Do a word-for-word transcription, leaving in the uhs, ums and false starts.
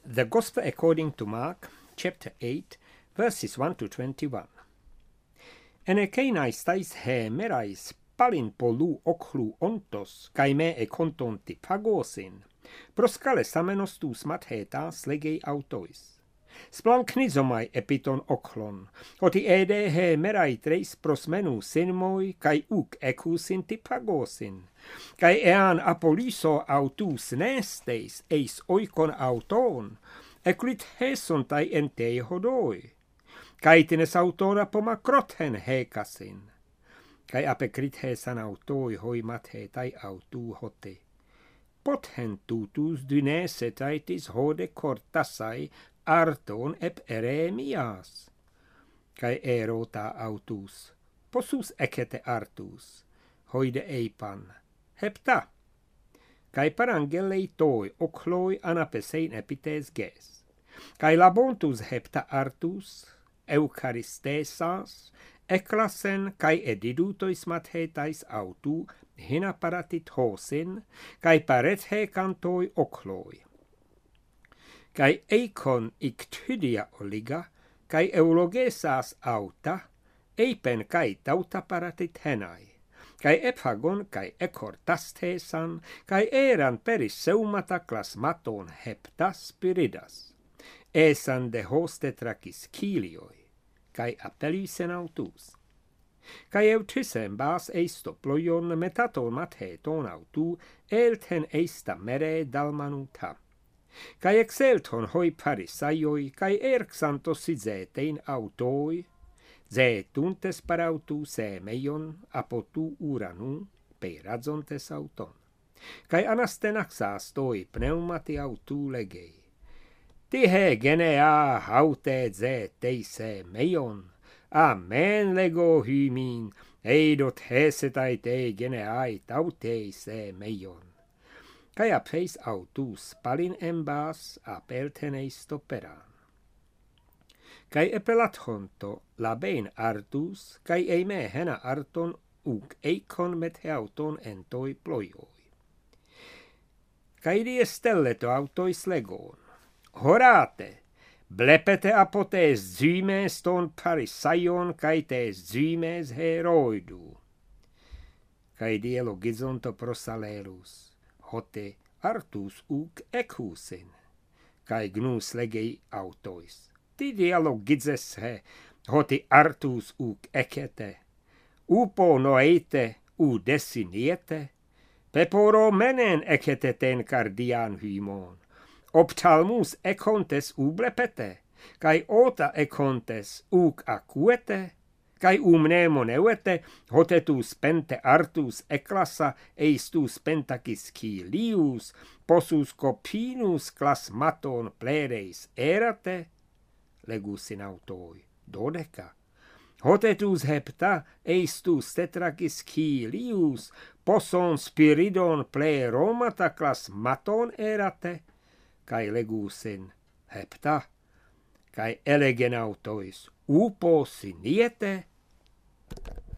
The Gospel according to Mark, chapter eight, verses one to twenty-one. Ενεκαίναις ταις he merais palin polu oklu ontos, kai me e kontonti pagosin, proskale samenos tus mathetas legei autois. Splan knizomai epiton oklon, oti ede he merai treis prosmenu sinmoi, kai uk ekusin ti pagosin, kai ean apoliso autus nesteis eis oikon auton, eklit heson tai entei hodoi, kai tines autora poma krothen hekasin, kai apekrit hesan autoi hoi mathe tai autu hote. Pothen tutus dynese taitis hode kortasai arton ep eremias. Kai erota autus, posus ekete artus, hoide eipan, hepta. Kai parangelei toi okloi anapesein epites ges. Kai labontus hepta artus, eucharistesas, eklasen kai edidutois mathetais autu, hina paratit hosin, kai parethe cantoi okloi. Kai eikon iktydia oliga, kai eulogesas auta, eipen kai tauta paratit henai, kai ephagon kai ekortastesan, kai eran peris seumata klasmaton hepta spiridas, esan de hoste trakis kilioi, kai apelisen autus. Kai eutysen bas eisto ploion metaton matheton autu, elten eista mere dalmanuta. Kai exelton hoi parisaioi, kai erxantos zetein autoi, zetuntes parautu se meion apotu uranu, peiradzontes auton. Kai anastenaxas toi pneumati autu legei. Tihe genea haute zeteise meion, amen lego hymin, eidot hesetai te geneai tauteise meion. Kai apheis autus palin embas apelteneis toperan. Kai epelathonto labein artus, kai eime hena arton uk eikon metheauton entoi ploioi. Kai diestelleto autois legon. Horate, blepete apotes zymes ton parisaion kai tes zymes heroidu. Kai dielogizonto prosalerus. Hote artus uk ekusin, kai gnus legei autois. Ti dialogizes he, hoti artus uk ekete, upo noeite u desiniete, peporo menen ekete ten cardian hymon, optalmus ekontes ublepete, kai ota ekontes uk acuete, kai umnemon euete, hote tus pente artus eclassa, eis tus pentakis cilius, posus copinus clasmaton plereis erate, legus in autoi, dodeca. Hote tus hepta, eis tus tetrakis cilius, poson spiridon pleromata clasmaton erate, kai legus in hepta, kai elegen autois, upo siniete,